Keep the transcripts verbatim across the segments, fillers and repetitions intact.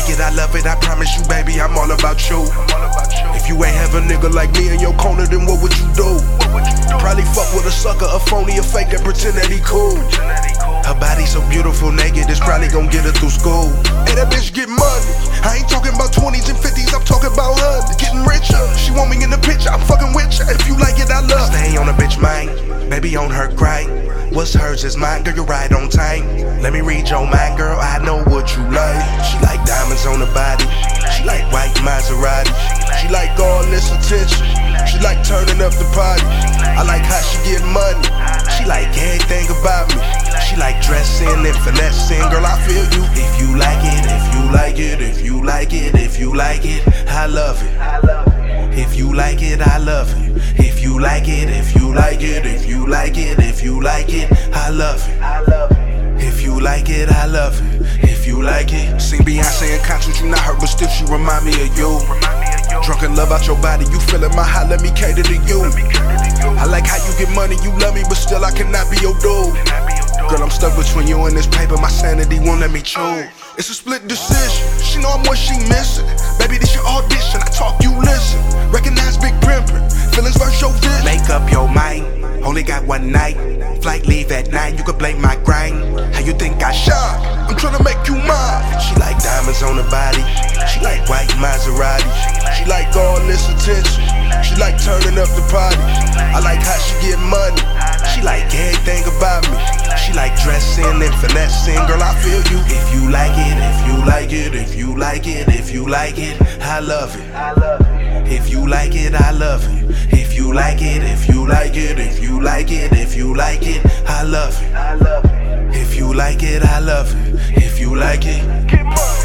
it, I love it, I promise you, baby, I'm all about you. If you ain't have a nigga like me in your corner, then what would you do? Probably fuck with a sucker, a phony, a fake that pretend that he cool. Her body so beautiful, naked, it's probably gon' get her through school. And that bitch get money. I ain't talking about twenties and fifties, I'm talking about hundreds. Getting richer, she want me in the picture, I'm fucking with you. If you like it, I love. Stay on a bitch mind, baby on her grind. What's hers is mine, girl, you're right on time. Let me read your mind, girl, I know what you like. She like diamonds on her body, she like white Maserati. She like all this attention, she like turning up the party. I like how she get money, she like everything about me. She like dressing and finessing, girl, I feel you. If you like it, if you like it, if you like it, if you like it, I love it. If you like it, I love it. If you like it, if you like it, if you like it, if you like it, I love it. If you like it, I love it. If you like it. Seen Beyonce in concert, you not her, but still she remind me of you. Drunk in love out your body, you feeling my high, let me cater to you. I like how you get money, you love me, but still I cannot be your dude. Girl, I'm stuck between you and this paper, my sanity won't let me choose. It's a split decision, she know I'm what she missing. Baby, this your audition, I talk, you listen. Recognize big pimpin', feelings versus your vision. Make up your mind, only got one night. Flight leave at nine, you could blame my grind. How you think I shot? I'm tryna make you mine. She like diamonds on her body, she like white Maserati. She like all this attention, she like turning up the party. I like how she get money, she like everything about me. She like dressing and finessing, girl, I feel you. If you like it, if you like it, if you like it, if you like it, I love it. If you like it, I love it. If you like it, if you like it, if you like it, if you like it, I love it. If you like it, I love it. If you like it, get money.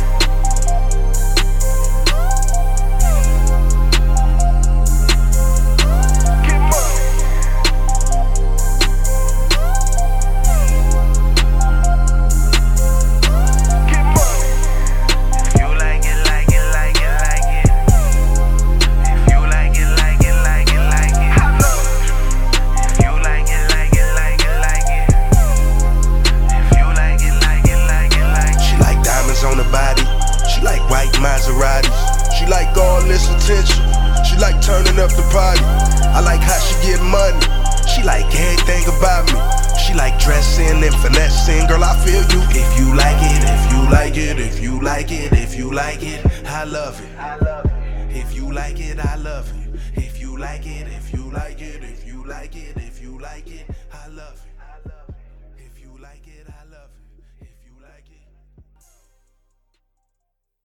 On the body, she like white Maseratis. She like all this attention, she like turning up the party. I like how she get money, she like everything about me. She like dressing and finessing, girl, I feel you. If you like it, if you like it, if you like it, if you like it, I love it. If you like it, I love it. If you like it, if you like it, if you like it, if you like it, I love it. If you like it,